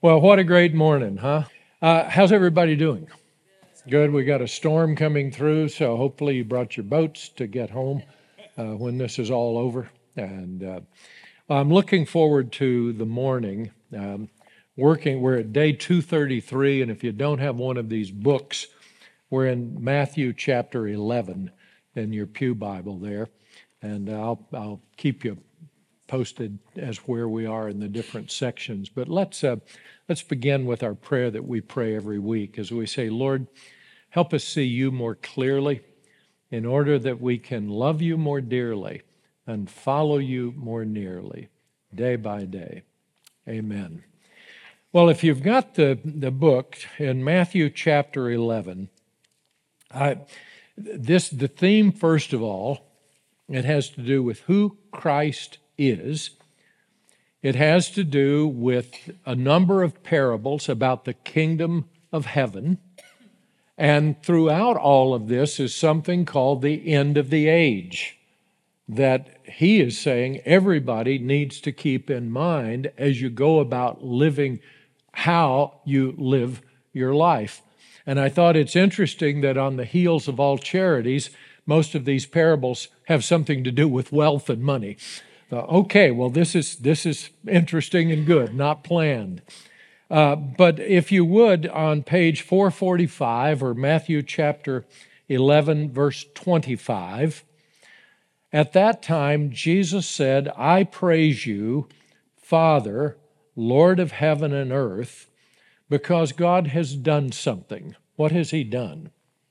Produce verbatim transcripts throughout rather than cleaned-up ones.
Well, what a great morning, huh? Uh, how's everybody doing? Good. We got a storm coming through, so hopefully you brought your boats to get home uh, when this is all over. And uh, I'm looking forward to the morning. Um, working, we're at day two thirty-three, and if you don't have one of these books, we're in Matthew chapter eleven in your pew Bible there, and I'll I'll keep you posted as where we are in the different sections. But let's uh, let's begin with our prayer that we pray every week as we say, Lord, help us see you more clearly in order that we can love you more dearly and follow you more nearly day by day. Amen. Well, if you've got the, the book in Matthew chapter eleven, I, this the theme, first of all, it has to do with who Christ is. It has to do with a number of parables about the kingdom of heaven. And throughout all of this is something called the end of the age that he is saying everybody needs to keep in mind as you go about living how you live your life. And I thought it's interesting that on the heels of all charities, most of these parables have something to do with wealth and money. Uh, okay, well, this is this is interesting and good, not planned. Uh, but if you would, on page four forty-five, or Matthew chapter eleven, verse twenty-five, at that time Jesus said, I praise you, Father, Lord of heaven and earth, because God has done something. What has he done?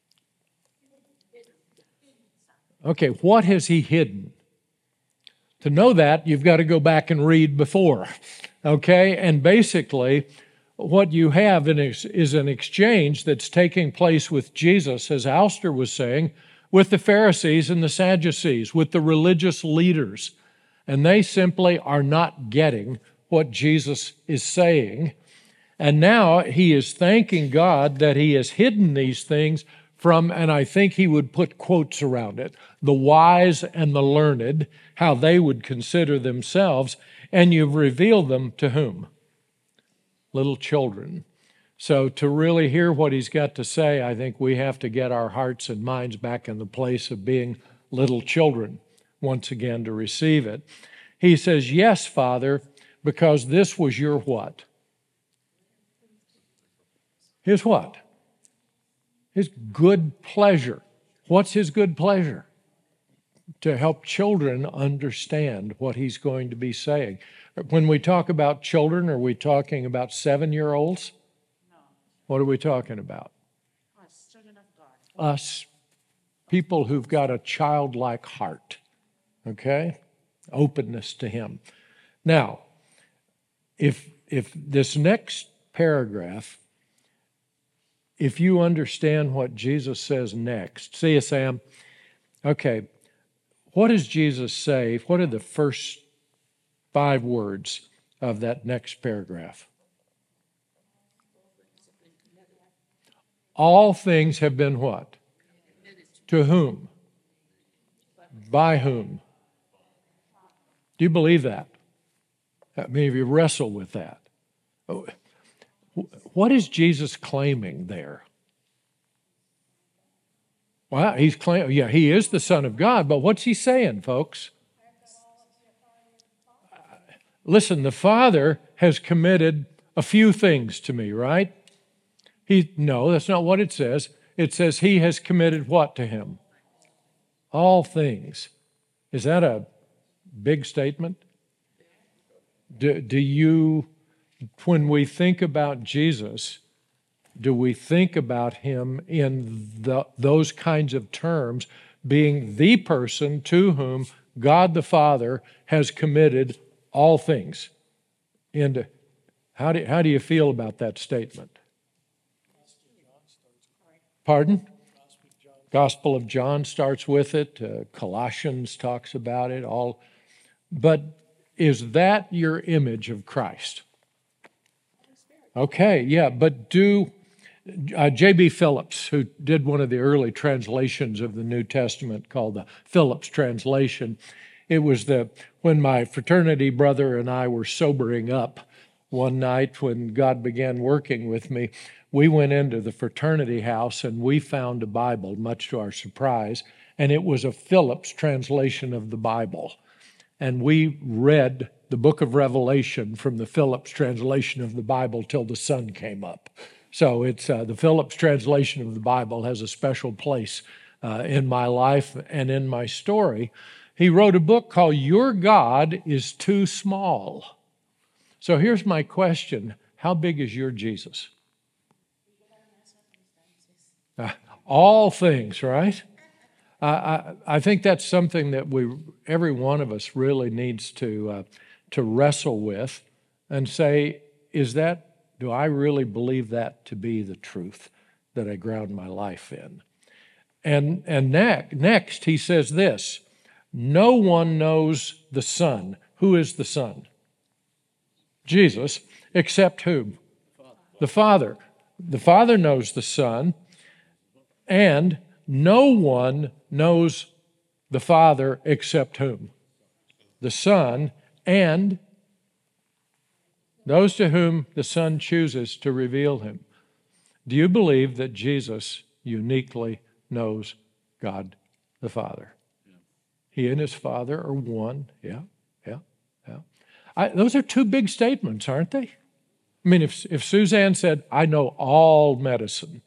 Okay, what has he hidden? To know that, you've got to go back and read before, okay? And basically, what you have is an exchange that's taking place with Jesus, as Alistair was saying, with the Pharisees and the Sadducees, with the religious leaders. And they simply are not getting what Jesus is saying. And now he is thanking God that he has hidden these things from, and I think he would put quotes around it, the wise and the learned, how they would consider themselves, and you've revealed them to whom? Little children. So to really hear what he's got to say, I think we have to get our hearts and minds back in the place of being little children once again to receive it. He says, yes, Father, because this was your what? His what? His good pleasure. What's his good pleasure? To help children understand what he's going to be saying. When we talk about children, are we talking about seven-year-olds? No. What are we talking about? Us, children of God. Us, people who've got a childlike heart, okay? Openness to him. Now, if if this next paragraph, if you understand what Jesus says next, see you, Sam. Okay, what does Jesus say? What are the first five words of that next paragraph? All things have been what? To whom? By whom? Do you believe that? I mean, if you wrestle with that. What is Jesus claiming there? Well, he's claiming, yeah, he is the Son of God, but what's he saying, folks? Listen, the Father has committed a few things to me, right? He, no, that's not what it says. It says he has committed what to him? All things. Is that a big statement? Do, do you, when we think about Jesus, do we think about him in the, those kinds of terms, being the person to whom God the Father has committed all things? And how do, how do you feel about that statement? Pardon? Gospel of John starts with it. Uh, Colossians talks about it all. But is that your image of Christ? Okay, yeah, but do... Uh, J B Phillips, who did one of the early translations of the New Testament called the Phillips translation, it was the when my fraternity brother and I were sobering up, one night when God began working with me, we went into the fraternity house and we found a Bible, much to our surprise, and it was a Phillips translation of the Bible. And we read the book of Revelation from the Phillips translation of the Bible till the sun came up. So it's uh, the Phillips translation of the Bible has a special place uh, in my life and in my story. He wrote a book called Your God is Too Small. So here's my question. How big is your Jesus? Uh, all things, right? Uh, I, I think that's something that we, every one of us really needs to, uh, to wrestle with and say, is that, do I really believe that to be the truth that I ground my life in? And, and ne- next, he says this, no one knows the Son. Who is the Son? Jesus, except whom? The Father. The Father knows the Son, and no one knows the Father except whom? The Son, and those to whom the Son chooses to reveal him. Do you believe that Jesus uniquely knows God the Father? He and his Father are one. Yeah, yeah, yeah. I, those are two big statements, aren't they? I mean, if, if Suzanne said, I know all medicine,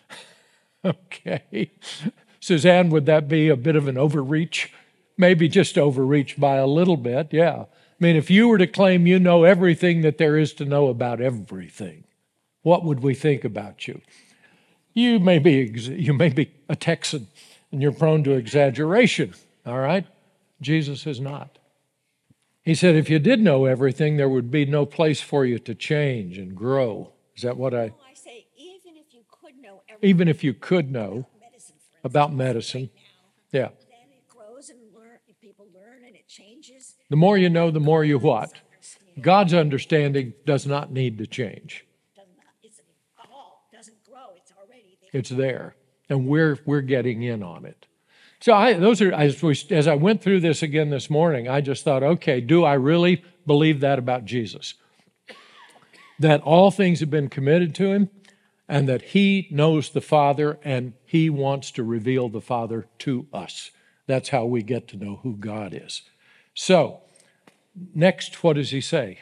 okay. Suzanne, would that be a bit of an overreach? Maybe just overreach by a little bit, yeah. I mean, if you were to claim you know everything that there is to know about everything, what would we think about you? You may be, you may be a Texan, and you're prone to exaggeration, all right? Jesus is not. He said, if you did know everything, there would be no place for you to change and grow. Is that what I... No, I say, even if you could know everything. Even if you could know About medicine, for instance, about medicine, right now, yeah. then it grows and learn, people learn and it changes. The more you know, the more you what? Understand. God's understanding does not need to change. Does not, it's all doesn't grow. It's already there. It's there, and we're we're getting in on it. So I, those are as we as I went through this again this morning, I just thought, okay, do I really believe that about Jesus? That all things have been committed to him, and that he knows the Father, and he wants to reveal the Father to us. That's how we get to know who God is. So, next, what does he say?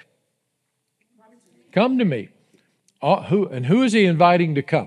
Come to me. Uh, who, and who is he inviting to come?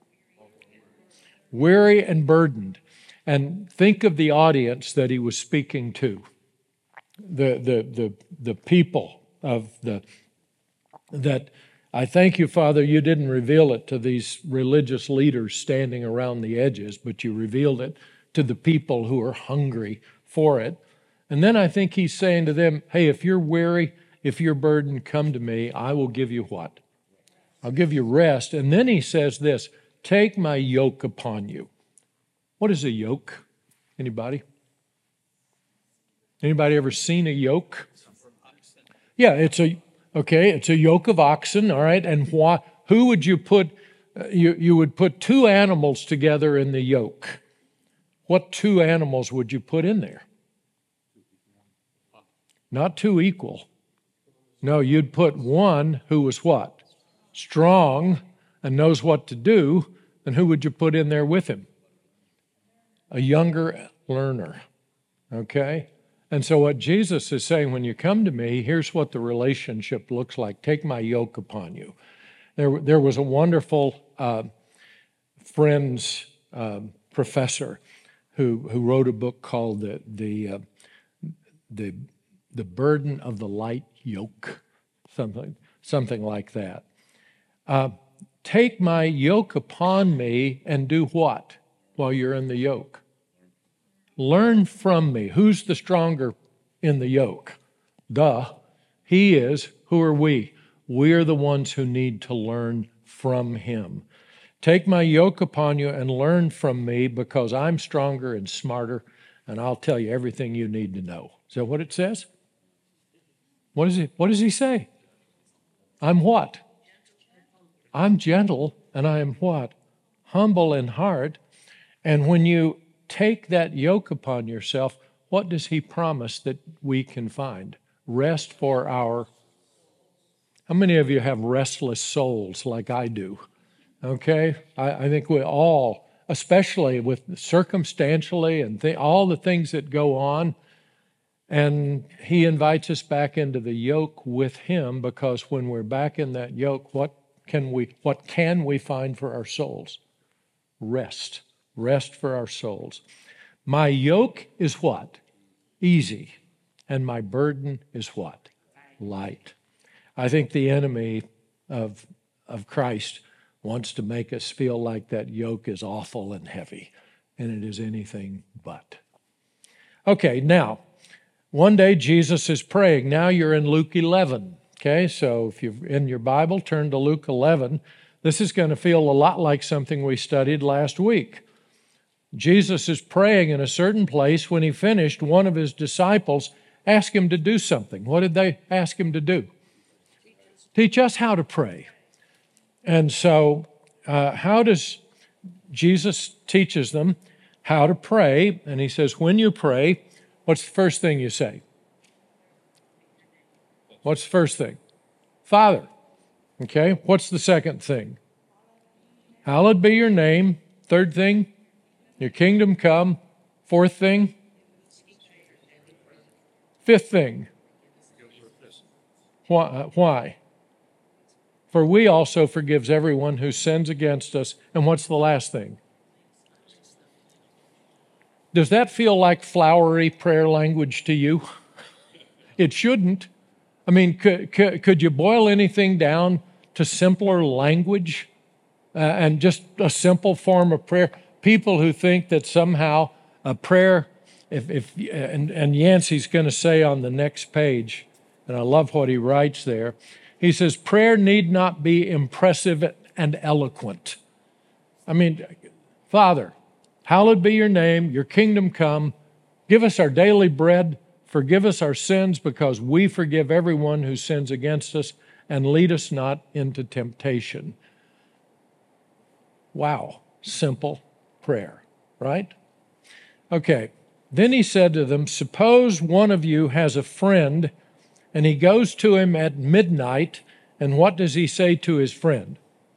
Weary and burdened. And think of the audience that he was speaking to. The, the, the, the people of the, that I thank you, Father, you didn't reveal it to these religious leaders standing around the edges, but you revealed it to the people who are hungry for it. And then I think he's saying to them, hey, if you're weary, if you're burdened, come to me. I will give you what? I'll give you rest. And then he says this, take my yoke upon you. What is a yoke? Anybody? Anybody ever seen a yoke? Yeah, it's a, okay, it's a yoke of oxen, all right? And why, who would you put, uh, you, you would put two animals together in the yoke. What two animals would you put in there? Not two equal. No, you'd put one who was what? Strong and knows what to do, and who would you put in there with him? A younger learner, okay? And so what Jesus is saying, when you come to me, here's what the relationship looks like. Take my yoke upon you. There, there was a wonderful uh, Friends uh, professor who, who wrote a book called the, the, uh, the, the Burden of the Light Yoke, something, something like that. Uh, take my yoke upon me and do what while you're in the yoke? Learn from me. Who's the stronger in the yoke? Duh. He is. Who are we? We're the ones who need to learn from him. Take my yoke upon you and learn from me, because I'm stronger and smarter, and I'll tell you everything you need to know. Is that what it says? What is it? What does he say? I'm what? I'm gentle, and I am what? Humble in heart. And when you take that yoke upon yourself, what does he promise that we can find? Rest for our, How many of you have restless souls like I do? Okay? I, I think we all, especially with circumstantially and th- all the things that go on, and he invites us back into the yoke with him, because when we're back in that yoke, what can we what can we find for our souls? Rest. Rest for our souls. My yoke is what? Easy. And my burden is what? Light. I think the enemy of, of Christ wants to make us feel like that yoke is awful and heavy, and it is anything but. Okay, now, one day Jesus is praying. Now you're in Luke eleven. Okay, so if you're in your Bible, turn to Luke eleven. This is going to feel a lot like something we studied last week. Jesus is praying in a certain place. When he finished, one of his disciples asked him to do something. What did they ask him to do? Teach us how to pray. And so uh, how does Jesus teaches them how to pray? And he says, when you pray, what's the first thing you say? What's the first thing? Father. Okay, what's the second thing? Hallowed be your name. Third thing? Your kingdom come. Fourth thing? Fifth thing? Why? Why? For we also forgives everyone who sins against us. And what's the last thing? Does that feel like flowery prayer language to you? It shouldn't. I mean, could, could, could you boil anything down to simpler language uh, and just a simple form of prayer? People who think that somehow a prayer, if, if and, and Yancey's going to say on the next page, and I love what he writes there, he says, prayer need not be impressive and eloquent. I mean, Father, hallowed be your name, your kingdom come, give us our daily bread, forgive us our sins because we forgive everyone who sins against us, and lead us not into temptation. Wow, simple prayer, right? Okay, then he said to them, suppose one of you has a friend and he goes to him at midnight, and what does he say to his friend?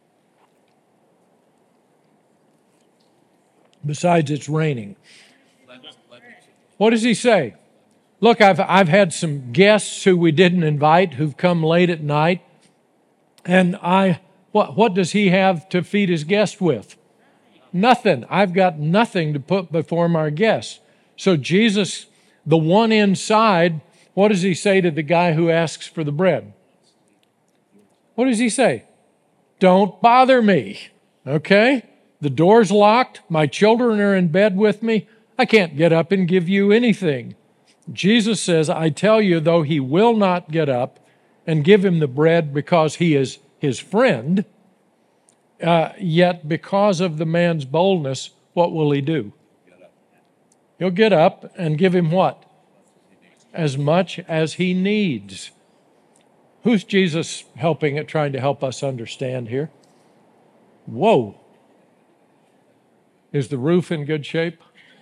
Besides, it's raining. What does he say? Look, I've, I've had some guests who we didn't invite who've come late at night, and I, what, what does he have to feed his guest with? Nothing. I've got nothing to put before my guests. So Jesus, the one inside, what does he say to the guy who asks for the bread? What does he say? Don't bother me, okay? The door's locked. My children are in bed with me. I can't get up and give you anything. Jesus says, I tell you, though he will not get up and give him the bread because he is his friend, uh, yet because of the man's boldness, what will he do? He'll get up and give him what? As much as he needs. Who's Jesus helping at trying to help us understand here? Whoa. Is the roof in good shape?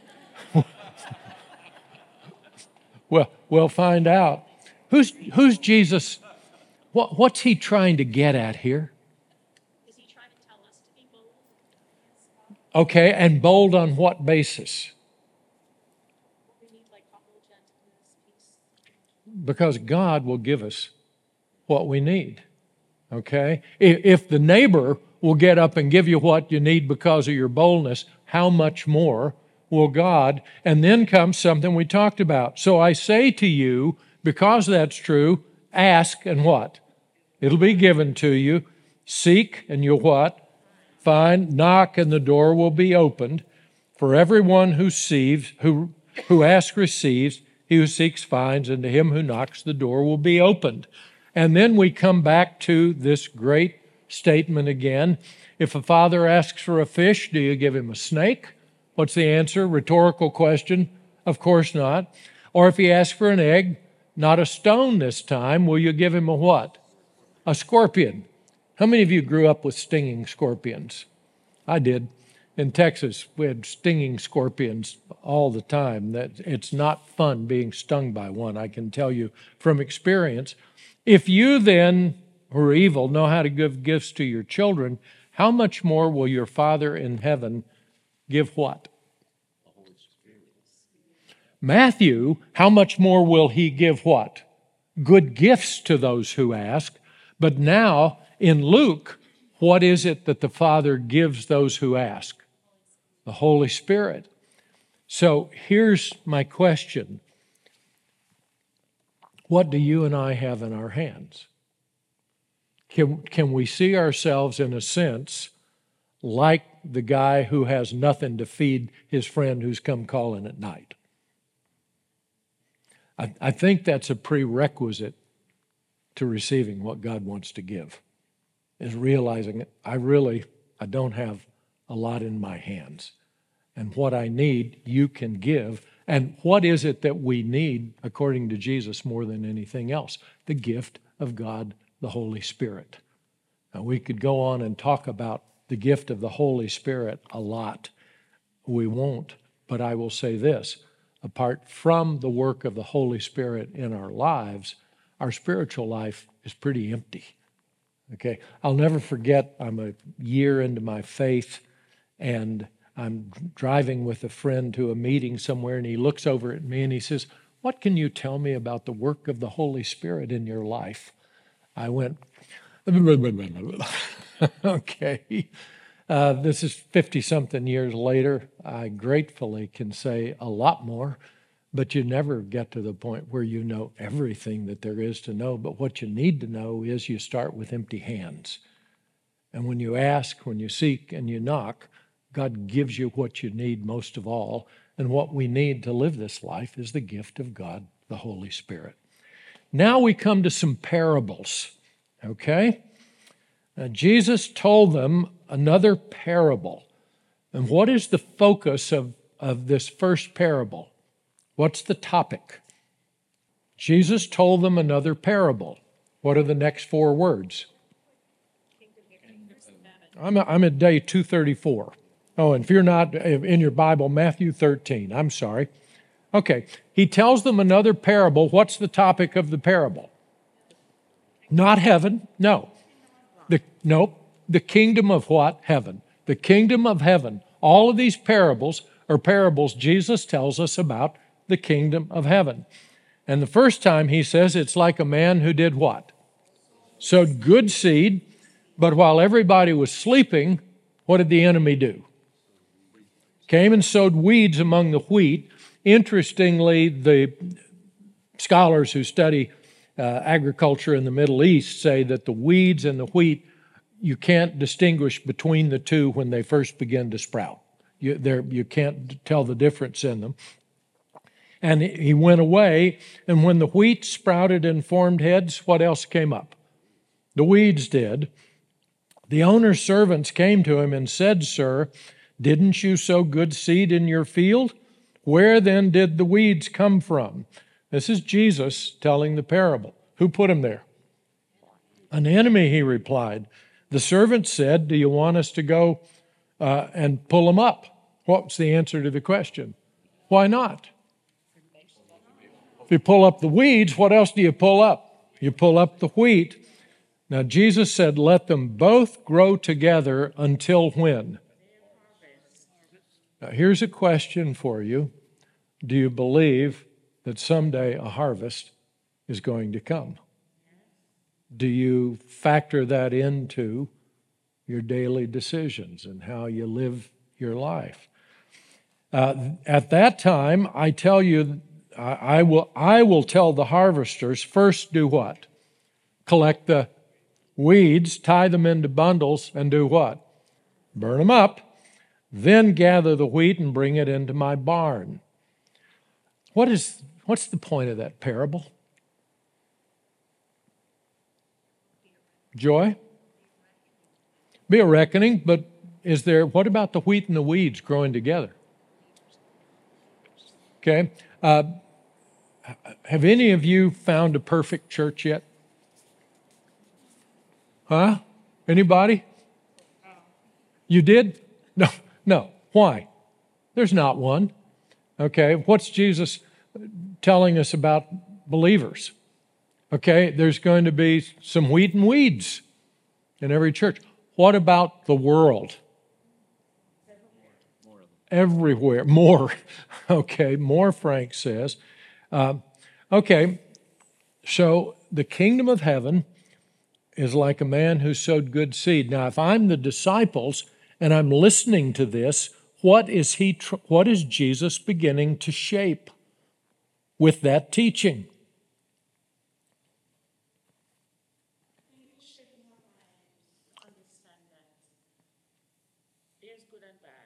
Well, we'll find out. Who's, who's Jesus? What, what's he trying to get at here? Is he trying to tell us to be bold? Okay, and bold on what basis? We need like humble gentleness, peace. Because God will give us what we need. Okay? If the neighbor will get up and give you what you need because of your boldness, how much more will God? And then comes something we talked about. So I say to you, because that's true, ask and what? It'll be given to you. Seek and you'll what? Find. Knock and the door will be opened. For everyone who receives, who, who asks receives, he who seeks finds, and to him who knocks the door will be opened. And then we come back to this great statement again. If a father asks for a fish, do you give him a snake? What's the answer? Rhetorical question. Of course not. Or if he asks for an egg, not a stone this time, will you give him a what? A scorpion. How many of you grew up with stinging scorpions? I did. In Texas, we had stinging scorpions all the time. That it's not fun being stung by one, I can tell you from experience. If you then, who are evil know how to give gifts to your children, how much more will your Father in heaven give what? Matthew, how much more will he give what? Good gifts to those who ask. But now, in Luke, what is it that the Father gives those who ask? The Holy Spirit. So here's my question. What do you and I have in our hands? Can, can we see ourselves, in a sense, like the guy who has nothing to feed his friend who's come calling at night? I, I think that's a prerequisite to receiving what God wants to give, is realizing I really, I don't have a lot in my hands. And what I need, you can give. And what is it that we need, according to Jesus, more than anything else? The gift of God, the Holy Spirit. Now, we could go on and talk about the gift of the Holy Spirit a lot. We won't, but I will say this. Apart from the work of the Holy Spirit in our lives, our spiritual life is pretty empty. Okay, I'll never forget, I'm a year into my faith, and I'm driving with a friend to a meeting somewhere, and he looks over at me and he says, "What can you tell me about the work of the Holy Spirit in your life?" I went, okay. Uh, this is fifty-something years later. I gratefully can say a lot more, but you never get to the point where you know everything that there is to know. But what you need to know is you start with empty hands. And when you ask, when you seek, and you knock, God gives you what you need most of all. And what we need to live this life is the gift of God, the Holy Spirit. Now we come to some parables, okay? Now, Jesus told them another parable. And what is the focus of, of this first parable? What's the topic? Jesus told them another parable. What are the next four words? I'm, I'm at day two thirty-four. Oh, and if you're not in your Bible, Matthew thirteen. I'm sorry. Okay, he tells them another parable. What's the topic of the parable? Not heaven, no. The, nope, the kingdom of what? Heaven. The kingdom of heaven. All of these parables are parables Jesus tells us about the kingdom of heaven. And the first time he says it's like a man who did what? Sowed good seed, but while everybody was sleeping, what did the enemy do? Came and sowed weeds among the wheat. Interestingly, the scholars who study uh, agriculture in the Middle East say that the weeds and the wheat, you can't distinguish between the two when they first begin to sprout. You, you can't tell the difference in them. And he went away, and when the wheat sprouted and formed heads, what else came up? The weeds did. The owner's servants came to him and said, "Sir, didn't you sow good seed in your field? Where then did the weeds come from?" This is Jesus telling the parable. Who put him there? An enemy, he replied. The servant said, "Do you want us to go uh, and pull them up?" What's the answer to the question? Why not? If you pull up the weeds, what else do you pull up? You pull up the wheat. Now, Jesus said, "Let them both grow together until when?" Now, here's a question for you. Do you believe that someday a harvest is going to come? Do you factor that into your daily decisions and how you live your life? Uh, at that time, I tell you, I, I will, I will tell the harvesters, first do what? Collect the weeds, tie them into bundles, and do what? Burn them up. Then gather the wheat and bring it into my barn. What is, what's the point of that parable? Joy? Be a reckoning, but is there, what about the wheat and the weeds growing together? Okay. Uh, have any of you found a perfect church yet? Huh? Anybody? You did? No, no. Why? There's not one. Okay. What's Jesus telling us about believers? Okay, there's going to be some wheat and weeds in every church. What about the world? Everywhere. More. Okay, more, Frank says. Uh, okay, so the kingdom of heaven is like a man who sowed good seed. Now, if I'm the disciples and I'm listening to this, what is he? Tr- what is Jesus beginning to shape with that teaching? Understand that there's good and bad.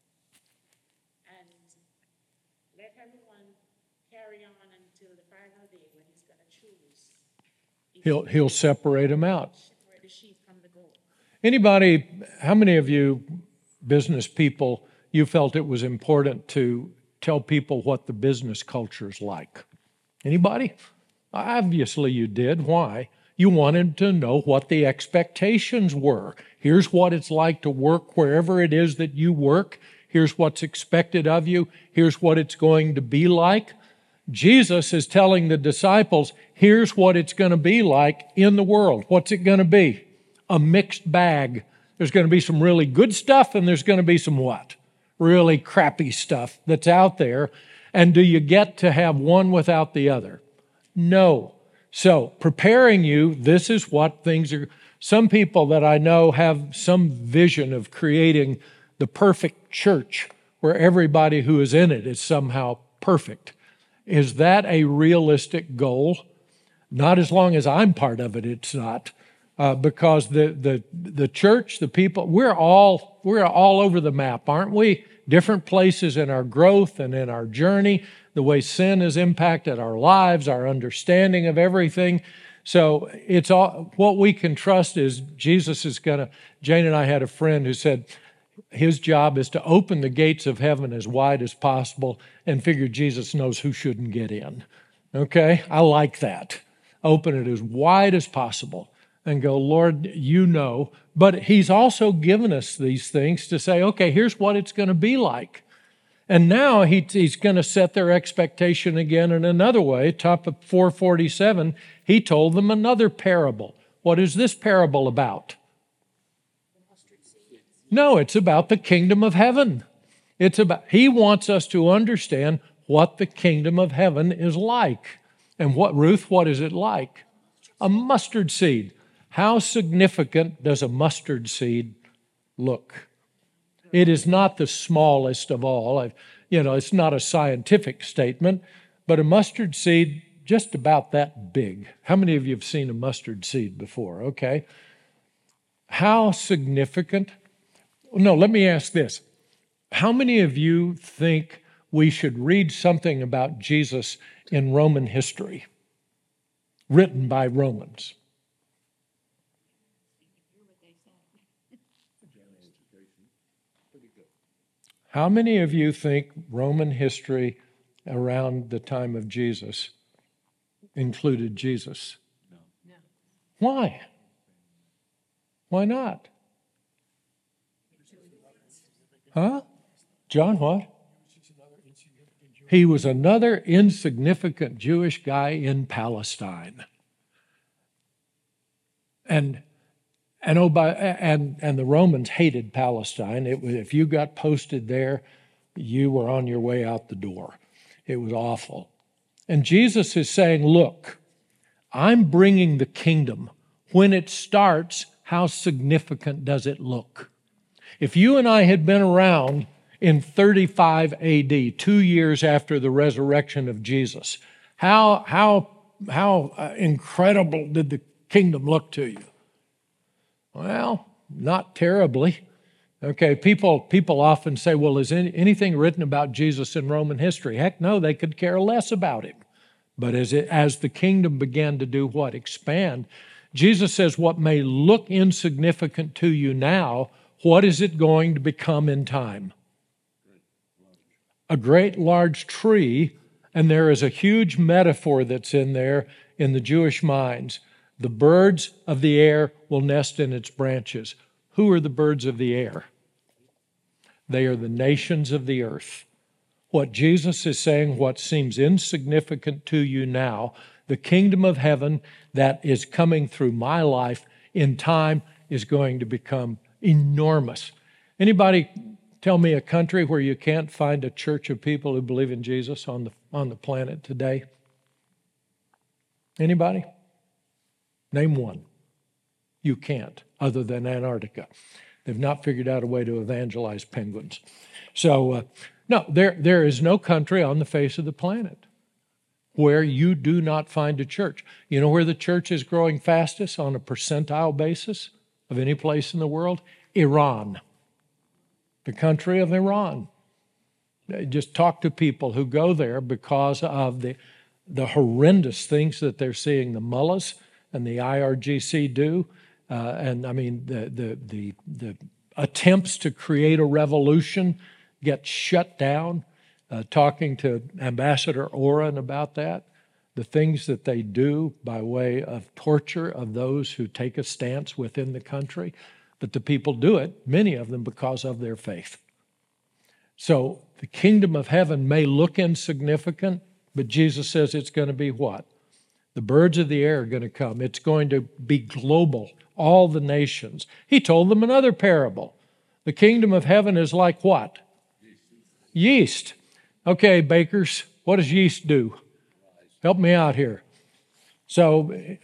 And let everyone carry on until the final day when he's going to choose. He'll he'll separate them out. Separate the sheep from the goat. Anybody? How many of you business people, you felt it was important to tell people what the business culture is like? Anybody? Obviously you did. Why? You wanted to know what the expectations were. Here's what it's like to work wherever it is that you work. Here's what's expected of you. Here's what it's going to be like. Jesus is telling the disciples, here's what it's going to be like in the world. What's it going to be? A mixed bag. There's going to be some really good stuff, and there's going to be some what? Really crappy stuff that's out there. And do you get to have one without the other? No. So preparing you, this is what things are. Some people that I know have some vision of creating the perfect church where everybody who is in it is somehow perfect. Is that a realistic goal? Not as long as I'm part of it, it's not. Uh, because the, the the church, the people, we're all we're all over the map, aren't we? Different places in our growth and in our journey, the way sin has impacted our lives, our understanding of everything. So it's all what we can trust is Jesus is going to. Jane and I had a friend who said his job is to open the gates of heaven as wide as possible, and figured Jesus knows who shouldn't get in. Okay, I like that. Open it as wide as possible. And go, Lord, you know. But he's also given us these things to say, okay, here's what it's going to be like. And now he, he's going to set their expectation again in another way. Top of four forty-seven, he told them another parable. What is this parable about? No, it's about the kingdom of heaven. It's about, he wants us to understand what the kingdom of heaven is like. And what, Ruth, what is it like? A mustard seed. How significant does a mustard seed look? It is not the smallest of all. I've, you know, it's not a scientific statement, but a mustard seed just about that big. How many of you have seen a mustard seed before? Okay. How significant? No, let me ask this. How many of you think we should read something about Jesus in Roman history, written by Romans? How many of you think Roman history around the time of Jesus included Jesus? No. No. Why? Why not? Huh? John, what? He was another insignificant Jewish guy in Palestine. And And oh, by, and and the Romans hated Palestine. It was, if you got posted there, you were on your way out the door. It was awful. And Jesus is saying, look, I'm bringing the kingdom. When it starts, how significant does it look? If you and I had been around in thirty-five A D, two years after the resurrection of Jesus, how how how uh, incredible did the kingdom look to you? Well, not terribly. Okay, people people often say, well, is any, anything written about Jesus in Roman history? Heck no, they could care less about him. But as it, as the kingdom began to do what? Expand. Jesus says what may look insignificant to you now, what is it going to become in time? A great large tree, and there is a huge metaphor that's in there in the Jewish minds. The birds of the air will nest in its branches. Who are the birds of the air? They are the nations of the earth. What Jesus is saying, what seems insignificant to you now, The kingdom of heaven that is coming through my life in time is going to become enormous. Anybody tell me a country where you can't find a church of people who believe in Jesus on the, on the planet today? Anybody? Name one. You can't, other than Antarctica. They've not figured out a way to evangelize penguins. So, uh, no, there there is no country on the face of the planet where you do not find a church. You know where the church is growing fastest on a percentile basis of any place in the world? Iran. The country of Iran. Just talk to people who go there because of the, the horrendous things that they're seeing the mullahs and the I R G C do. Uh, and I mean, the, the, the, the attempts to create a revolution get shut down. Uh, talking to Ambassador Oren about that, the things that they do by way of torture of those who take a stance within the country. But the people do it, many of them, because of their faith. So the kingdom of heaven may look insignificant, but Jesus says it's going to be what? The birds of the air are going to come. It's going to be global, all the nations. He told them another parable. The kingdom of heaven is like what? Yeast. Okay, bakers, what does yeast do? Help me out here. So, do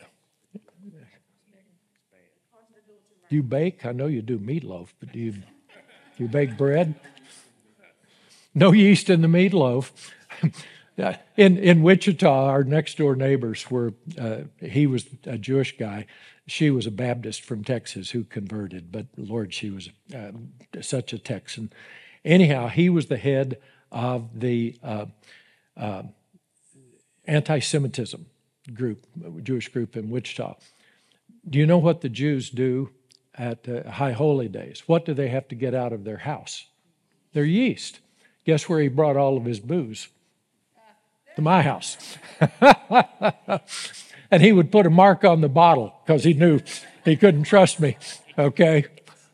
you bake? I know you do meatloaf, but do you, do you bake bread? No yeast in the meatloaf. In in Wichita, our next door neighbors were, uh, he was a Jewish guy. She was a Baptist from Texas who converted, but Lord, she was uh, such a Texan. Anyhow, he was the head of the uh, uh, anti-Semitism group, Jewish group in Wichita. Do you know what the Jews do at uh, High Holy Days? What do they have to get out of their house? Their yeast. Guess where he brought all of his booze? To my house. And he would put a mark on the bottle because he knew he couldn't trust me, okay?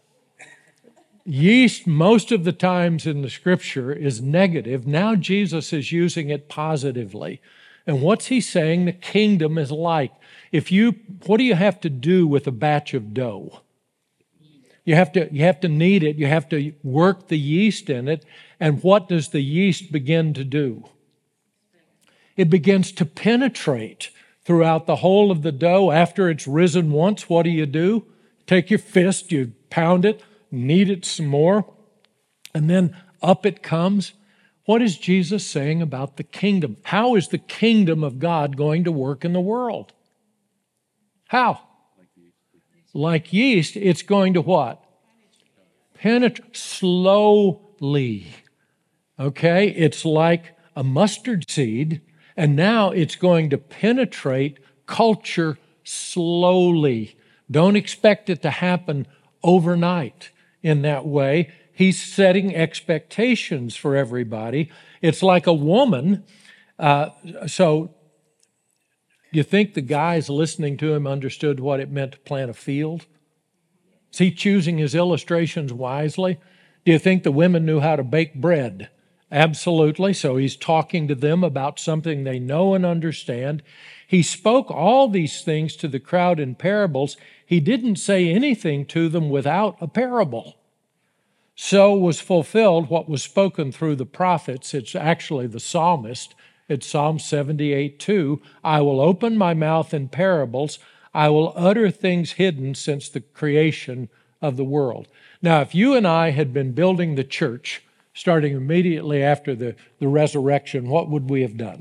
Yeast, most of the times in the Scripture, is negative. Now Jesus is using it positively. And what's he saying the kingdom is like? If you, what do you have to do with a batch of dough? You have to, you have to knead it. You have to work the yeast in it. And what does the yeast begin to do? It begins to penetrate throughout the whole of the dough. After it's risen once, what do you do? Take your fist, you pound it, knead it some more, and then up it comes. What is Jesus saying about the kingdom? How is the kingdom of God going to work in the world? How? Like yeast, it's going to what? Penetrate slowly. Okay? It's like a mustard seed. And now it's going to penetrate culture slowly. Don't expect it to happen overnight in that way. He's setting expectations for everybody. It's like a woman. Uh, so you think the guys listening to him understood what it meant to plant a field? Is he choosing his illustrations wisely? Do you think the women knew how to bake bread? Absolutely. So he's talking to them about something they know and understand. He spoke all these things to the crowd in parables. He didn't say anything to them without a parable. So was fulfilled what was spoken through the prophets. It's actually the psalmist. It's Psalm seventy-eight two. I will open my mouth in parables. I will utter things hidden since the creation of the world. Now, if you and I had been building the church starting immediately after the, the resurrection, what would we have done?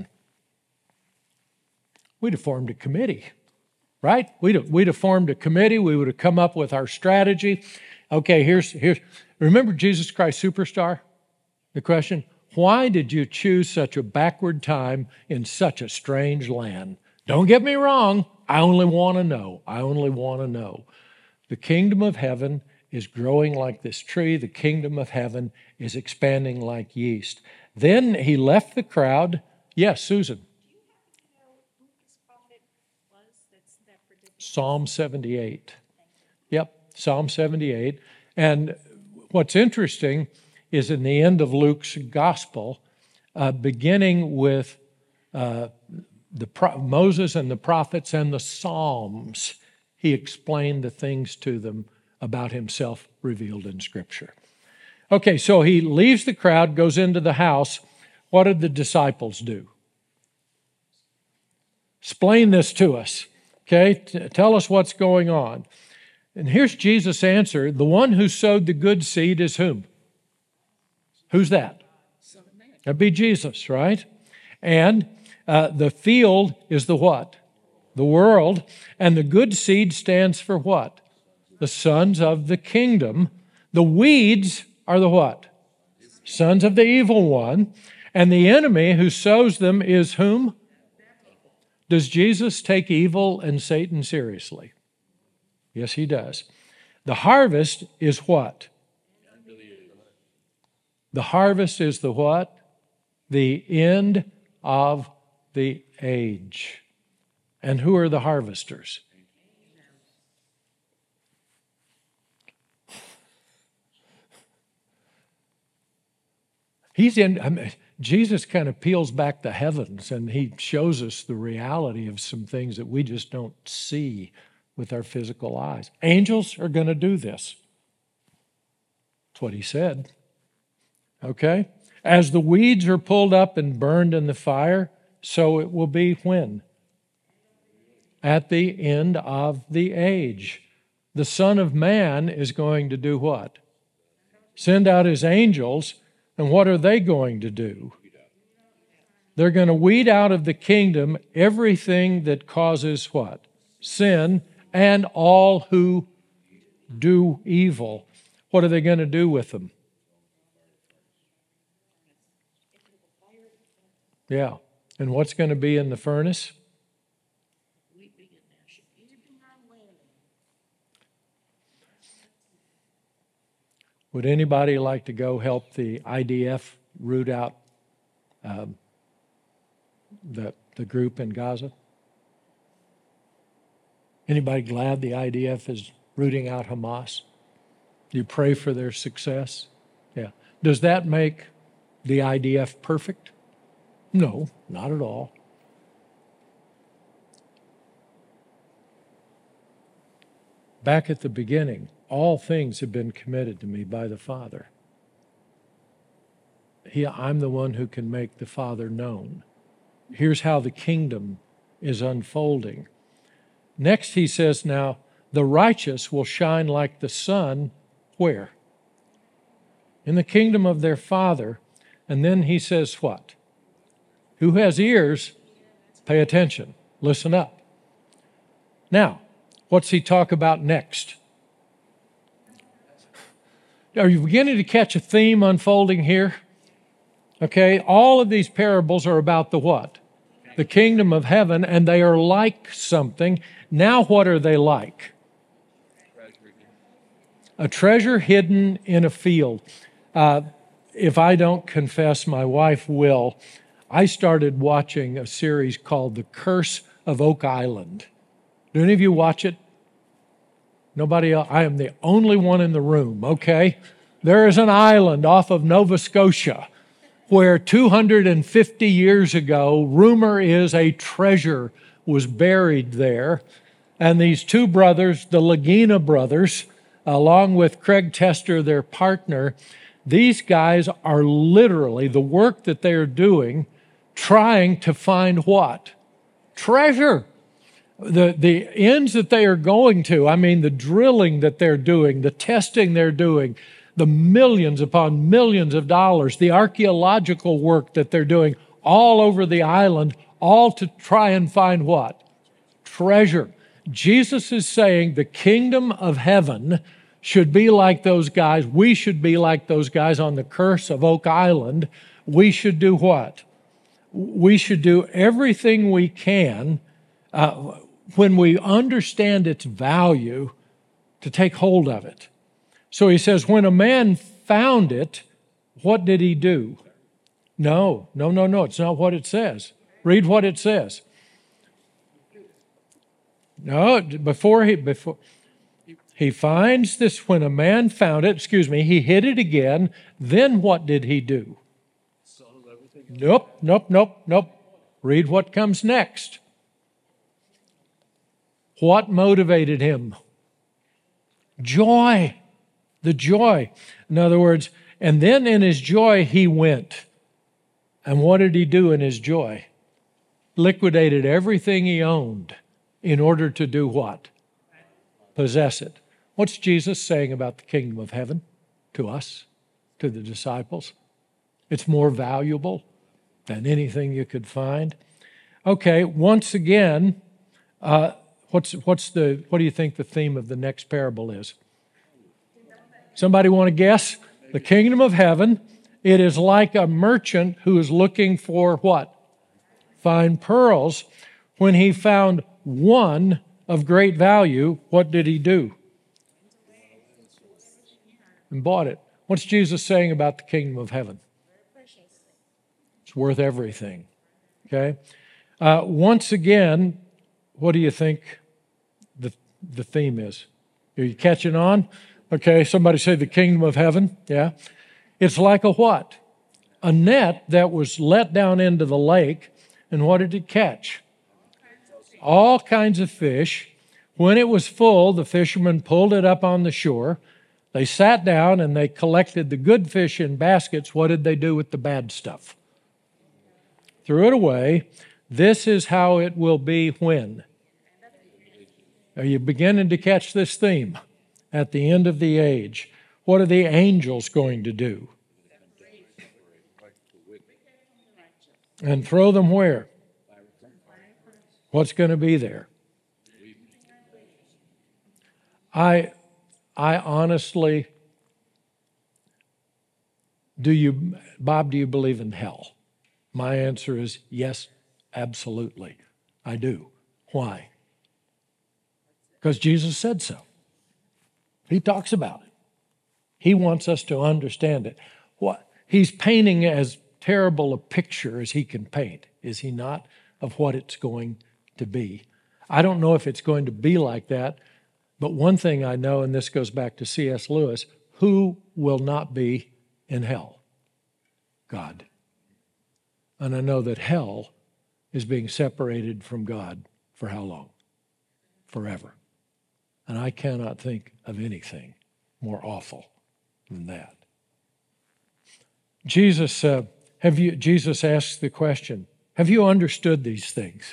We'd have formed a committee, right? We'd have, we'd have formed a committee. We would have come up with our strategy. Okay, here's, here's, remember Jesus Christ Superstar? The question, why did you choose such a backward time in such a strange land? Don't get me wrong. I only want to know. I only want to know. The kingdom of heaven is growing like this tree. The kingdom of heaven is expanding like yeast. Then he left the crowd. Yes, Susan. Psalm seventy-eight. Yep, Psalm seventy-eight. And what's interesting is in the end of Luke's gospel, uh, beginning with uh, the pro- Moses and the prophets and the Psalms, he explained the things to them about himself revealed in Scripture. Okay, so he leaves the crowd, goes into the house. What did the disciples do? Explain this to us. Okay, T- tell us what's going on. And here's Jesus' answer. The one who sowed the good seed is whom? Who's that? That'd be Jesus, right? And uh, the field is the what? The world. And the good seed stands for what? The sons of the kingdom. The weeds are the what? Sons of the evil one. And the enemy who sows them is whom? Does Jesus take evil and Satan seriously? Yes, he does. The harvest is what? The harvest is the what? The end of the age. And who are the harvesters? He's in, I mean, Jesus kind of peels back the heavens and he shows us the reality of some things that we just don't see with our physical eyes. Angels are going to do this. That's what he said. Okay? As the weeds are pulled up and burned in the fire, so it will be when? At the end of the age. The Son of Man is going to do what? Send out his angels, and what are they going to do? They're going to weed out of the kingdom everything that causes what? Sin, and all who do evil. What are they going to do with them? Yeah. And what's going to be in the furnace? Would anybody like to go help the I D F root out um, the, the group in Gaza? Anybody glad the I D F is rooting out Hamas? Do you pray for their success? Yeah. Does that make the I D F perfect? No, not at all. Back at the beginning, all things have been committed to me by the Father. He, I'm the one who can make the Father known. Here's how the kingdom is unfolding. Next, he says, now, the righteous will shine like the sun, where? In the kingdom of their Father. And then he says what? Who has ears, pay attention. Listen up. Now, what's he talk about next? Are you beginning to catch a theme unfolding here? Okay, all of these parables are about the what? The kingdom of heaven, and they are like something. Now what are they like? A treasure hidden in a field. Uh, if I don't confess, my wife will. I started watching a series called The Curse of Oak Island. Do any of you watch it? Nobody else? I am the only one in the room, okay? There is an island off of Nova Scotia where two hundred fifty years ago, rumor is a treasure was buried there. And these two brothers, the Lagina brothers, along with Craig Tester, their partner, these guys are literally, the work that they are doing, trying to find what? Treasure. The, the ends that they are going to, I mean, the drilling that they're doing, the testing they're doing, the millions upon millions of dollars, the archaeological work that they're doing all over the island, all to try and find what? Treasure. Jesus is saying the kingdom of heaven should be like those guys. We should be like those guys on the Curse of Oak Island. We should do what? We should do everything we can uh, when we understand its value to take hold of it. So he says, when a man found it, what did he do? No, no, no, no. It's not what it says. Read what it says. No, before he before he finds this, when a man found it, excuse me, he hid it again. Then what did he do? Nope, nope, nope, nope. Read what comes next. What motivated him? Joy. The joy. In other words, and then in his joy he went. And what did he do in his joy? Liquidated everything he owned in order to do what? Possess it. What's Jesus saying about the kingdom of heaven to us, to the disciples? It's more valuable than anything you could find. Okay, once again, uh, what's what's the what do you think the theme of the next parable is? Somebody want to guess? The kingdom of heaven. It is like a merchant who is looking for what? Fine pearls. When he found one of great value, what did he do? And bought it. What's Jesus saying about the kingdom of heaven? It's worth everything. Okay? Uh, once again, what do you think the, the theme is? Are you catching on? Okay, somebody say the kingdom of heaven. Yeah. It's like a what? A net that was let down into the lake, and what did it catch? All kinds of fish. When it was full, the fishermen pulled it up on the shore. They sat down and they collected the good fish in baskets. What did they do with the bad stuff? Threw it away. This is how it will be when? Are you beginning to catch this theme? At the end of the age. What are the angels going to do? And throw them where? What's going to be there? I, I honestly, do you, Bob, do you believe in hell? My answer is yes, absolutely. I do. Why? Because Jesus said so. He talks about it. He wants us to understand it. What he's painting as terrible a picture as he can paint, is he not, of what it's going to be. I don't know if it's going to be like that, but one thing I know, and this goes back to C S Lewis, who will not be in hell? God. And I know that hell is being separated from God for how long? Forever. And I cannot think of anything more awful than that. Jesus, uh, have you? Jesus asks the question, have you understood these things?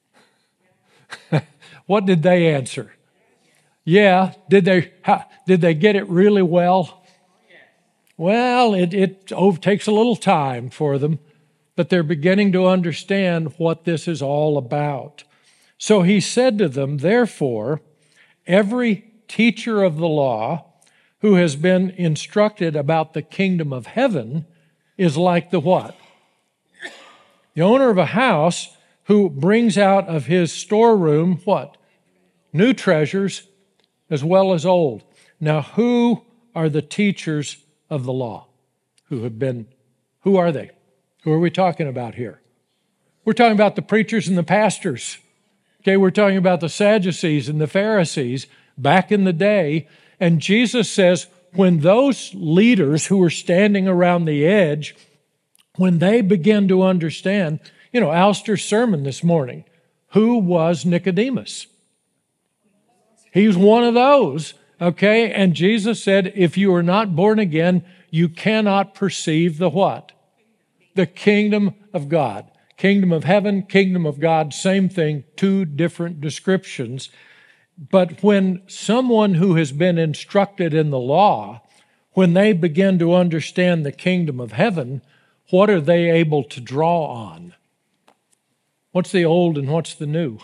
What did they answer? Yeah. Did they, how, did they get it really well? Well, it, it oh, takes a little time for them, but they're beginning to understand what this is all about. So he said to them, therefore, every teacher of the law who has been instructed about the kingdom of heaven is like the what? The owner of a house who brings out of his storeroom what? New treasures as well as old. Now, who are the teachers of the law who have been, who are they? Who are we talking about here? We're talking about the preachers and the pastors. Okay, we're talking about the Sadducees and the Pharisees back in the day. And Jesus says, when those leaders who were standing around the edge, when they begin to understand, you know, Alistair's sermon this morning, who was Nicodemus? He was one of those, okay? And Jesus said, if you are not born again, you cannot perceive the what? The kingdom of God. Kingdom of heaven, kingdom of God, same thing, two different descriptions. But when someone who has been instructed in the law, when they begin to understand the kingdom of heaven, what are they able to draw on? What's the old and what's the new?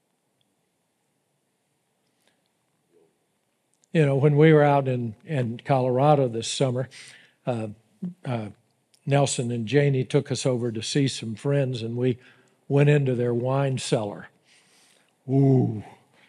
You know, when we were out in, in Colorado this summer, uh, uh, Nelson and Janie took us over to see some friends, and we went into their wine cellar. Ooh.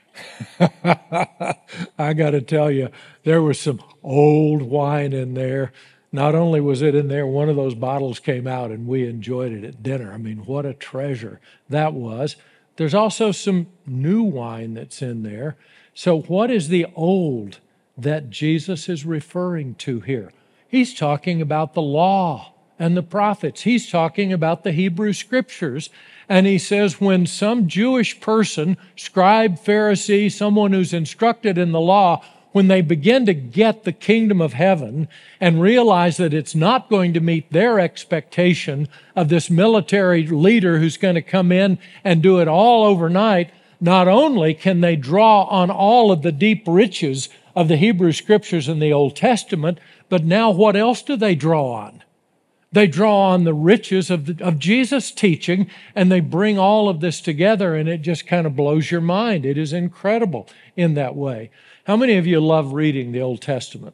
I got to tell you, there was some old wine in there. Not only was it in there, one of those bottles came out, and we enjoyed it at dinner. I mean, what a treasure that was. There's also some new wine that's in there. So what is the old that Jesus is referring to here? He's talking about the law and the prophets. He's talking about the Hebrew Scriptures. And he says when some Jewish person, scribe, Pharisee, someone who's instructed in the law, when they begin to get the kingdom of heaven and realize that it's not going to meet their expectation of this military leader who's going to come in and do it all overnight, not only can they draw on all of the deep riches of the Hebrew Scriptures in the Old Testament, but now what else do they draw on? They draw on the riches of, the, of Jesus' teaching, and they bring all of this together, and it just kind of blows your mind. It is incredible in that way. How many of you love reading the Old Testament?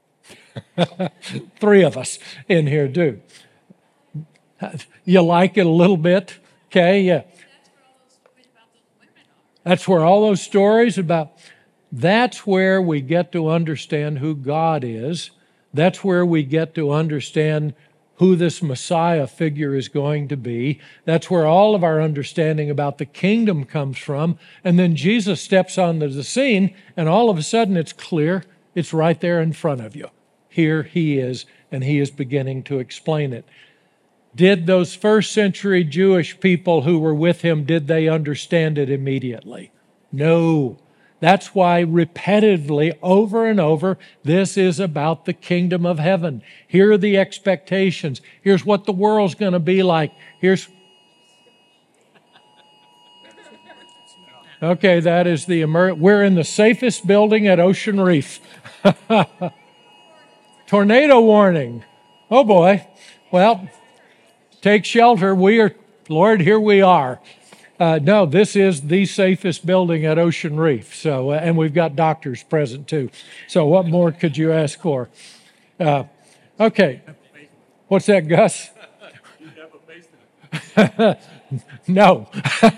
Three of us in here do. You like it a little bit? Okay, yeah. That's where all those stories about, that's where we get to understand who God is. That's where we get to understand who this Messiah figure is going to be. That's where all of our understanding about the kingdom comes from. And then Jesus steps onto the scene, and all of a sudden it's clear. It's right there in front of you. Here he is, and he is beginning to explain it. Did those first century Jewish people who were with him, did they understand it immediately? No. That's why repetitively, over and over, this is about the kingdom of heaven. Here are the expectations. Here's what the world's going to be like. Here's... Okay, that is the... Emer- We're in the safest building at Ocean Reef. Tornado warning. Oh boy. Well, take shelter. We are... Lord, here we are. Uh, no, this is the safest building at Ocean Reef. So, uh, and we've got doctors present too. So, what more could you ask for? Uh, okay, what's that, Gus? No,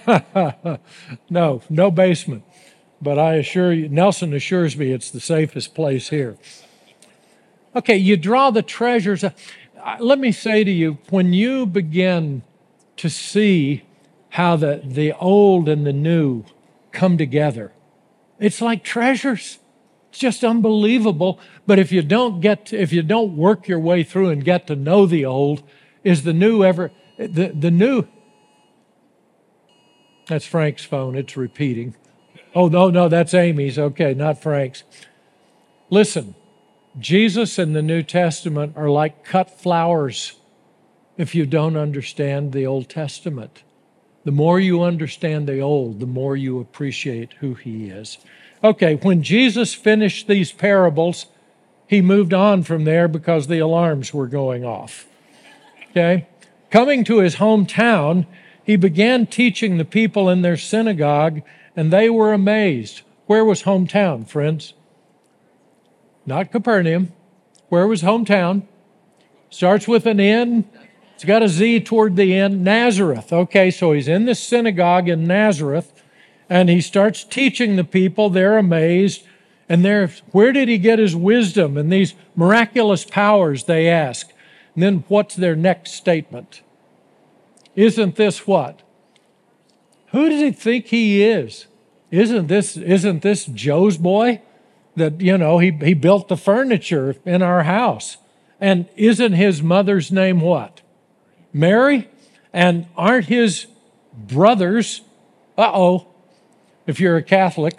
no, no basement. But I assure you, Nelson assures me it's the safest place here. Okay, you draw the treasures. Uh, let me say to you, when you begin to see how the, the old and the new come together. It's like treasures. It's just unbelievable. But if you don't get, to, if you don't work your way through and get to know the old, is the new ever, the, the new, that's Frank's phone, it's repeating. Oh, no, no, that's Amy's. Okay, not Frank's. Listen, Jesus and the New Testament are like cut flowers if you don't understand the Old Testament. The more you understand the old, the more you appreciate who he is. Okay, when Jesus finished these parables, he moved on from there because the alarms were going off. Okay? Coming to his hometown, he began teaching the people in their synagogue, and they were amazed. Where was hometown, friends? Not Capernaum. Where was hometown? Starts with an N. It's got a Z toward the end. Nazareth. Okay, so he's in the synagogue in Nazareth, and he starts teaching the people. They're amazed. And they're, where did he get his wisdom and these miraculous powers, they ask. And then what's their next statement? Isn't this what? Who does he think he is? Isn't this, isn't this Joe's boy? That, you know, he, he built the furniture in our house. And isn't his mother's name what? Mary? And aren't his brothers, uh-oh, if you're a Catholic,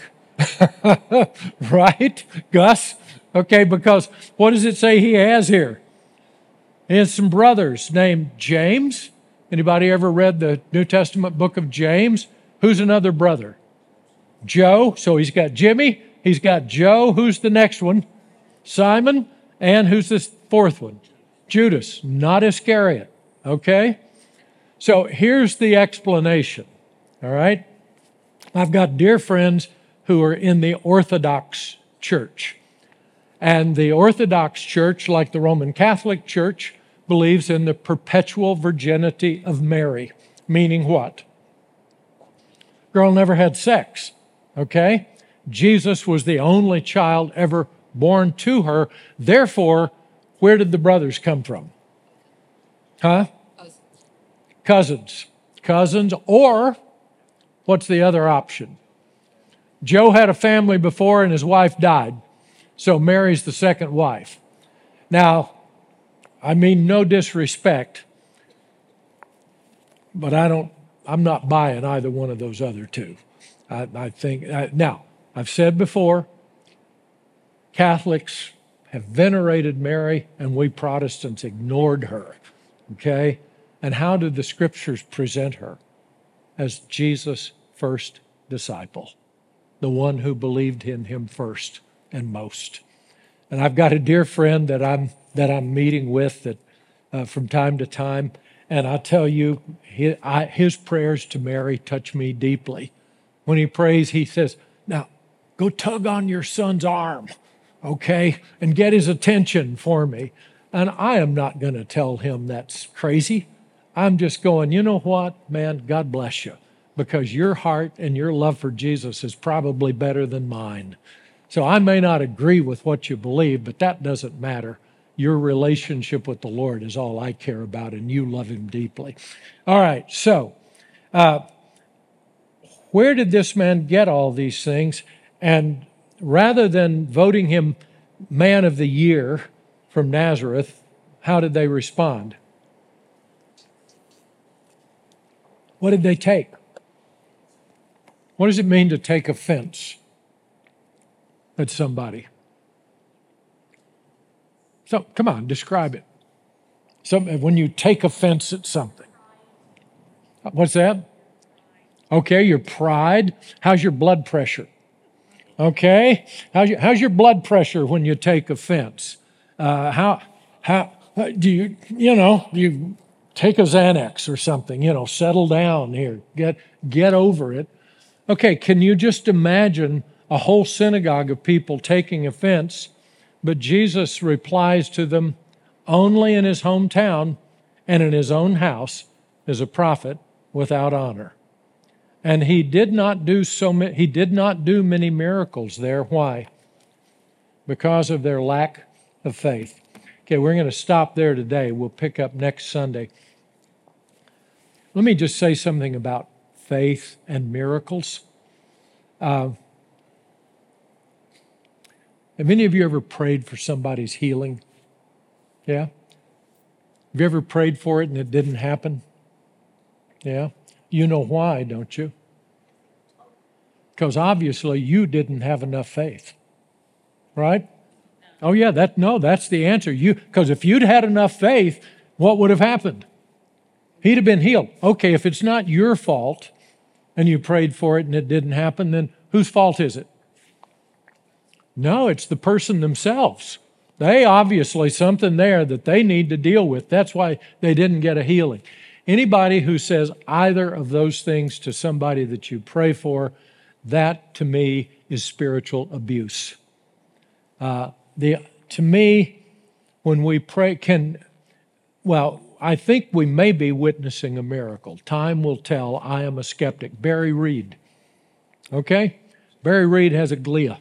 right, Gus? Okay, because what does it say he has here? He has some brothers named James. Anybody ever read the New Testament book of James? Who's another brother? Joe. So he's got Jimmy, he's got Joe. Who's the next one? Simon. And who's this fourth one? Judas, not Iscariot. Okay? So here's the explanation. All right? I've got dear friends who are in the Orthodox Church. And the Orthodox Church, like the Roman Catholic Church, believes in the perpetual virginity of Mary. Meaning what? Girl never had sex. Okay? Jesus was the only child ever born to her. Therefore, where did the brothers come from? Huh? Cousins. Cousins. Or, what's the other option? Joe had a family before and his wife died. So Mary's the second wife. Now, I mean no disrespect, but I don't I'm not buying either one of those other two. I, I think, I, now, I've said before, Catholics have venerated Mary and we Protestants ignored her, okay? And how did the scriptures present her? As Jesus' first disciple, the one who believed in him first and most. And I've got a dear friend that I'm, that I'm meeting with that uh, from time to time, and I tell you, his, I, his prayers to Mary touch me deeply. When he prays, he says, now, go tug on your son's arm, okay, and get his attention for me. And I am not going to tell him that's crazy. I'm just going, you know what, man, God bless you, because your heart and your love for Jesus is probably better than mine. So I may not agree with what you believe, but that doesn't matter. Your relationship with the Lord is all I care about, and you love him deeply. All right, so uh, where did this man get all these things? And rather than voting him Man of the Year from Nazareth, how did they respond? What did they take? What does it mean to take offense at somebody? So, come on, describe it. Some, when you take offense at something. What's that? Okay, your pride. How's your blood pressure? Okay, how's your, how's your blood pressure when you take offense? Uh, how how do you you know you take a Xanax or something? You know, settle down here. Get get over it. Okay, can you just imagine a whole synagogue of people taking offense? But Jesus replies to them, only in his hometown and in his own house is a prophet without honor. And he did not do so many, he did not do many miracles there. Why? Because of their lack of faith. Okay, we're going to stop there today. We'll pick up next Sunday. Let me just say something about faith and miracles. Uh, have any of you ever prayed for somebody's healing? Yeah? Have you ever prayed for it and it didn't happen? Yeah? You know why, don't you? Because obviously you didn't have enough faith. Right? Oh yeah, that no, that's the answer. You because if you'd had enough faith, what would have happened? He'd have been healed. Okay, if it's not your fault and you prayed for it and it didn't happen, then whose fault is it? No, it's the person themselves. They obviously something there that they need to deal with. That's why they didn't get a healing. Anybody who says either of those things to somebody that you pray for, that to me is spiritual abuse. Uh, the to me, when we pray, can well, I think we may be witnessing a miracle. Time will tell. I am a skeptic. Barry Reed. Okay? Barry Reed has a glia.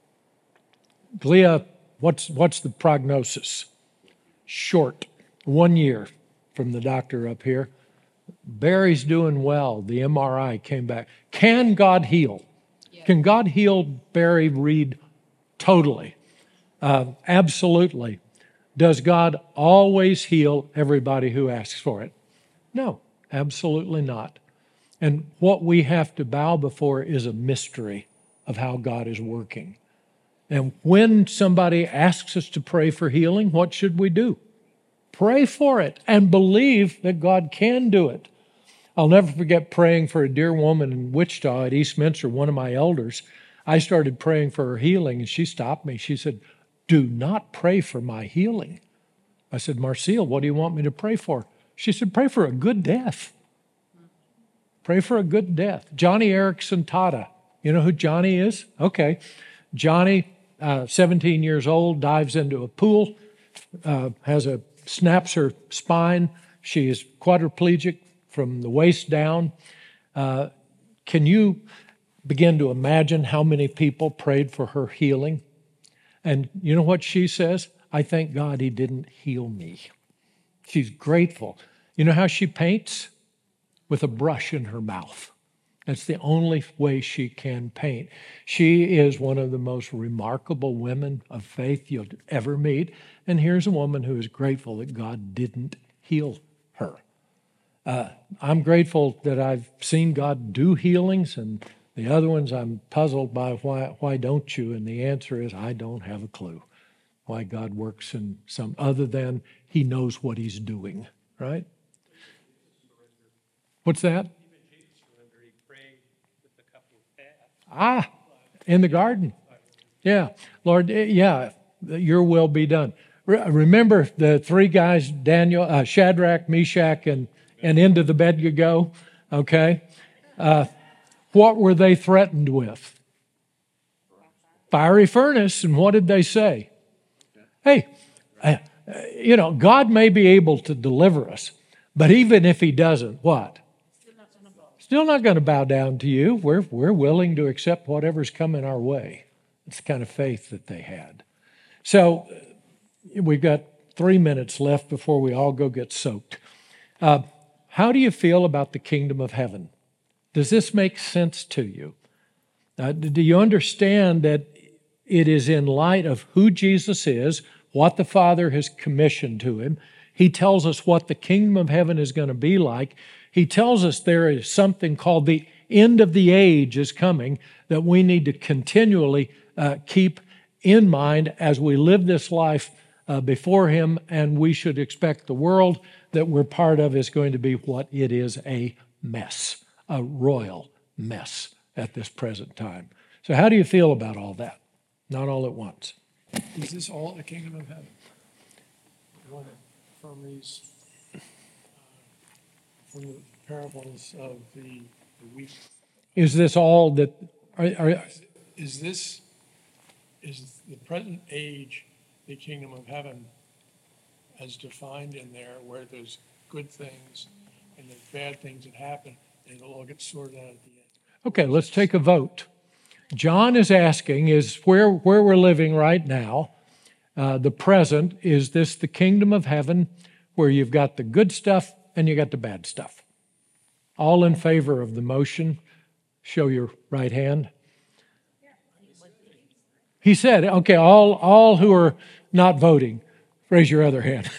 Glia, what's what's the prognosis? Short. One year from the doctor up here. Barry's doing well. The M R I came back. Can God heal? Yeah. Can God heal Barry Reed totally? Uh, absolutely. Does God always heal everybody who asks for it? No, absolutely not. And what we have to bow before is a mystery of how God is working. And when somebody asks us to pray for healing, what should we do? Pray for it and believe that God can do it. I'll never forget praying for a dear woman in Wichita at Eastminster, one of my elders. I started praying for her healing, and she stopped me. She said, do not pray for my healing. I said, Marcille, what do you want me to pray for? She said, pray for a good death. Pray for a good death. Johnny Erickson Tata. You know who Johnny is? Okay. Johnny, uh, seventeen years old, dives into a pool, uh, has a snaps her spine. She is quadriplegic from the waist down. Uh, can you begin to imagine how many people prayed for her healing? And you know what she says? I thank God he didn't heal me. She's grateful. You know how she paints? With a brush in her mouth. That's the only way she can paint. She is one of the most remarkable women of faith you'll ever meet. And here's a woman who is grateful that God didn't heal her. I'm grateful that I've seen God do healings, and the other ones I'm puzzled by why, why don't you? And the answer is I don't have a clue why God works in some other than he knows what he's doing, right? What's that? Ah, in the garden. Yeah, Lord, eh, yeah, your will be done. Re- Remember the three guys, Daniel, uh, Shadrach, Meshach, and, and into the bed you go, okay? Uh, what were they threatened with? Fiery furnace, and what did they say? Hey, uh, you know, God may be able to deliver us, but even if he doesn't, what? Still not going to bow down to you. We're, we're willing to accept whatever's coming our way. It's the kind of faith that they had. So we've got three minutes left before we all go get soaked. Uh, how do you feel about the kingdom of heaven? Does this make sense to you? Uh, do you understand that it is in light of who Jesus is, what the Father has commissioned to him? He tells us what the kingdom of heaven is going to be like. He tells us there is something called the end of the age is coming that we need to continually uh, keep in mind as we live this life uh, before him, and we should expect the world that we're part of is going to be what it is, a mess, a royal mess at this present time. So how do you feel about all that? Not all at once. Is this all the kingdom of heaven? One from these, uh, from the parables of the, the wheat. Is this all that, are, are, Is, is this, is the present age the kingdom of heaven as defined in there, where there's good things and there's bad things that happen, and it'll all get sorted out at the end? okay, let's take a vote. John is asking, is where, where we're living right now, uh, the present, is this the kingdom of heaven where you've got the good stuff and you got the bad stuff? All in favor of the motion, show your right hand. He said, okay, all, all who are not voting, raise your other hand.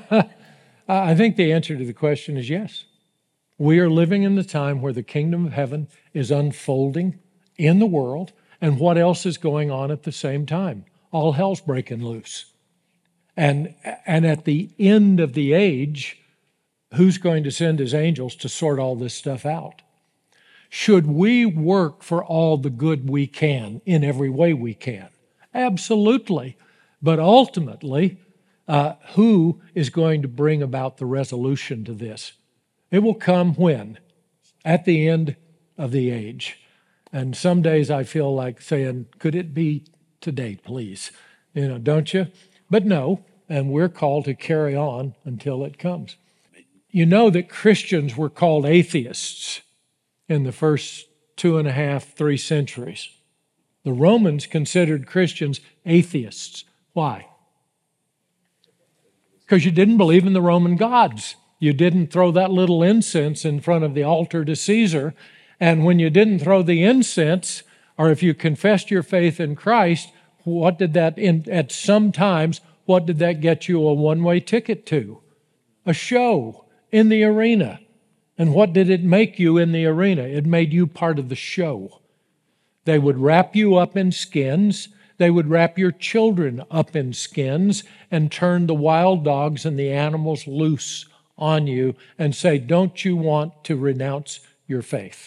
I think the answer to the question is yes. We are living in the time where the kingdom of heaven is unfolding in the world, and what else is going on at the same time? All hell's breaking loose. And, and at the end of the age, who's going to send his angels to sort all this stuff out? Should we work for all the good we can in every way we can? Absolutely. But ultimately, uh, who is going to bring about the resolution to this? It will come when? At the end of the age. And some days I feel like saying, could it be today, please? You know, don't you? But no, and we're called to carry on until it comes. You know that Christians were called atheists in the first two and a half, three centuries. The Romans considered Christians atheists. Why? Because you didn't believe in the Roman gods. You didn't throw that little incense in front of the altar to Caesar. And when you didn't throw the incense, or if you confessed your faith in Christ, what did that, in, at some times, what did that get you a one-way ticket to? A show in the arena. And what did it make you in the arena? It made you part of the show. They would wrap you up in skins. They would wrap your children up in skins and turn the wild dogs and the animals loose on you and say, don't you want to renounce your faith?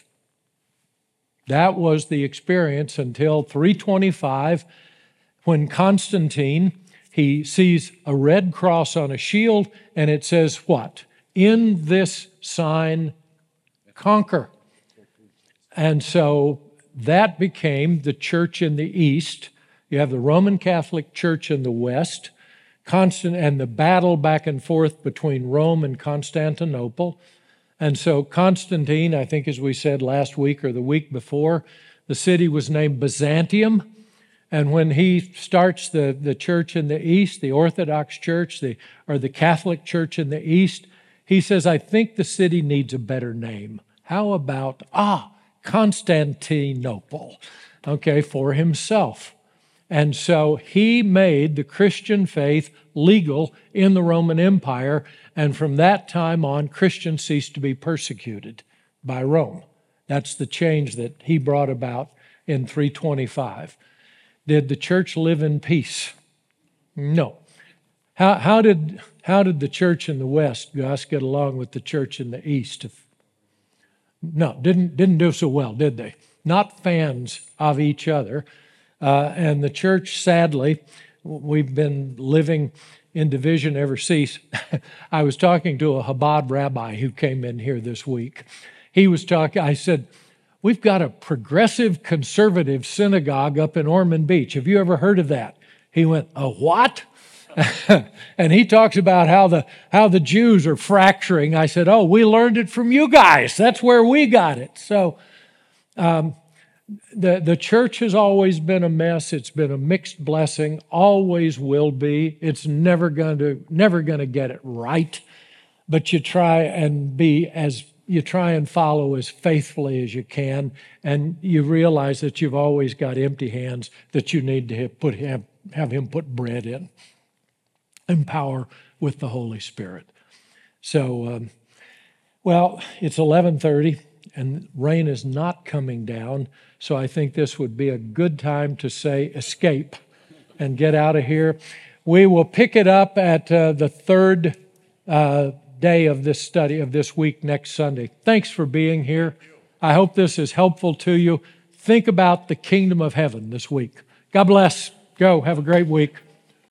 That was the experience until three twenty-five, when Constantine, he sees a red cross on a shield, and it says what? In this sign, conquer. And so that became the church in the East. You have the Roman Catholic Church in the West, constant, and the battle back and forth between Rome and Constantinople. And so Constantine, I think as we said last week or the week before, the city was named Byzantium. And when he starts the, the church in the East, the Orthodox Church, the, or the Catholic Church in the East, he says, I think the city needs a better name. How about, ah, Constantinople, okay, for himself. And so he made the Christian faith legal in the Roman Empire. And from that time on, Christians ceased to be persecuted by Rome. That's the change that he brought about in three twenty-five. Did the church live in peace? No. How, how, did, how did the church in the West, Gus, get along with the church in the East? No, didn't, didn't do so well, did they? Not fans of each other. Uh, and the church, sadly, we've been living in division ever since. I was talking to a Chabad rabbi who came in here this week. He was talking, I said, we've got a progressive conservative synagogue up in Ormond Beach. Have you ever heard of that? He went, a what? And he talks about how the how the Jews are fracturing. I said, oh, we learned it from you guys. That's where we got it. So um, the, the church has always been a mess. It's been a mixed blessing, always will be. It's never going to never going to get it right. But you try and be as you try and follow as faithfully as you can, and you realize that you've always got empty hands that you need to have, put have, have him put bread in. Empower with the Holy Spirit. So, um, well, it's eleven thirty and rain is not coming down. So I think this would be a good time to say escape and get out of here. We will pick it up at uh, the third uh, day of this study of this week next Sunday. Thanks for being here. I hope this is helpful to you. Think about the kingdom of heaven this week. God bless. Go. Have a great week.